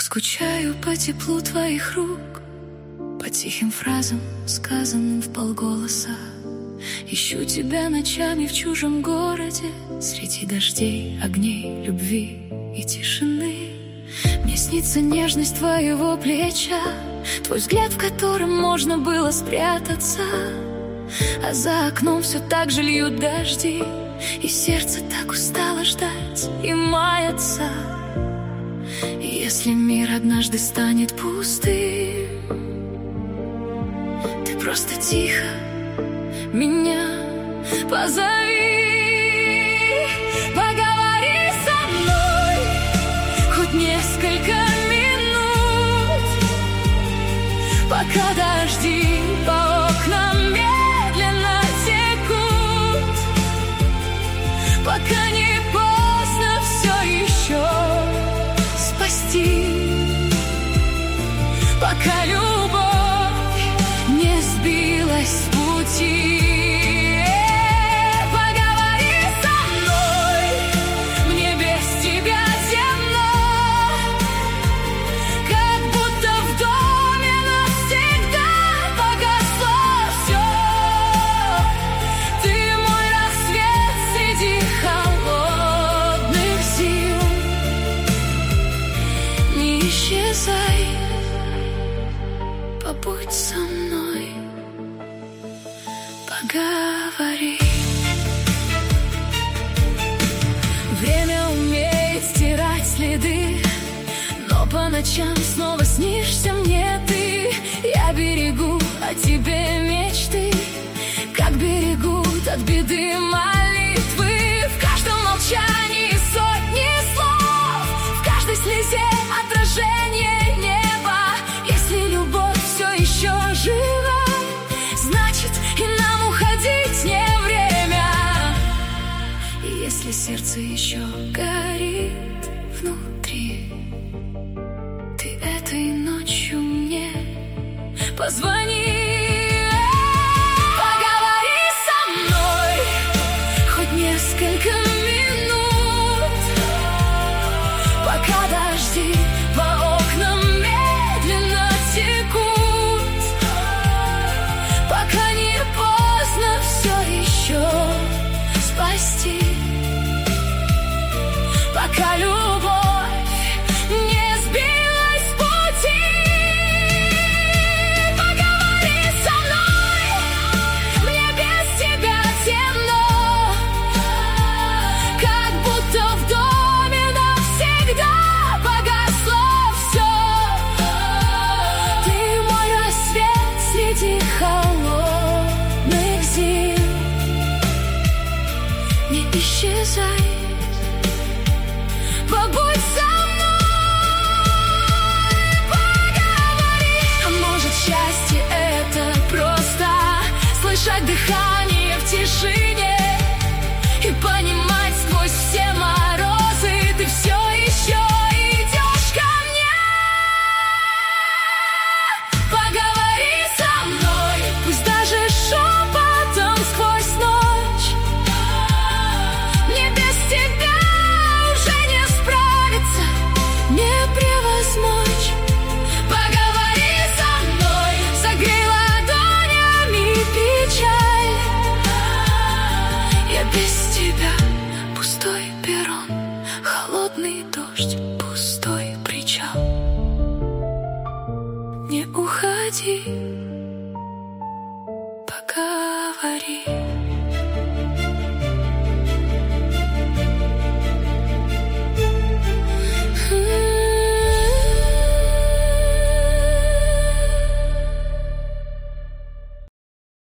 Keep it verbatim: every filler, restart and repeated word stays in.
скучаю по теплу твоих рук, по тихим фразам, сказанным вполголоса. Ищу тебя ночами в чужом городе, среди дождей, огней, любви и тишины. Мне снится нежность твоего плеча, твой взгляд, в котором можно было спрятаться. А за окном все так же льют дожди, и сердце так устало ждать и маяться. И если мир однажды станет пустым, ты просто тихо меня позови. Поговори со мной хоть несколько минут, пока дожди по окнам медленно текут, пока не поздно все еще спасти, пока любовь не сбилась с пути. Поговори со мной, мне без тебя темно, как будто в доме навсегда погасло все. Ты мой рассвет среди холодных зим. Не исчезай, побудь со мной, поговори. Время умеет стирать следы, но по ночам снова снишься мне ты. Я берегу о тебе мечты, как берегут от беды молитвы. В каждом молчании сотни слов, в каждой слезе отражение неба. Если любовь все еще жива, значит и нам уходить не время. И если сердце еще горит внутри, ты этой ночью мне позвони. Поговори со мной хоть несколько минут, пока дожди по окнам медленно текут, пока не поздно все еще спасти, пока любовь не сбилась с пути. Поговори со мной, мне без тебя темно, как будто в доме навсегда погасло все. Ты мой рассвет среди холодных зим. Не исчезай, побудь со мной, поговори. А может, счастье это просто слышать дыхание в тишине и понимать сквозь все морозы ты все еще идешь ко мне. Поговори со мной, пусть даже шепотом сквозь ночь. Мне без тебя уже не справиться, не превозмочь. Поговори со мной, согрей ладонями печаль. Я без тебя пустой перрон, холодный дождь, пустой причал. Не уходи, поговори.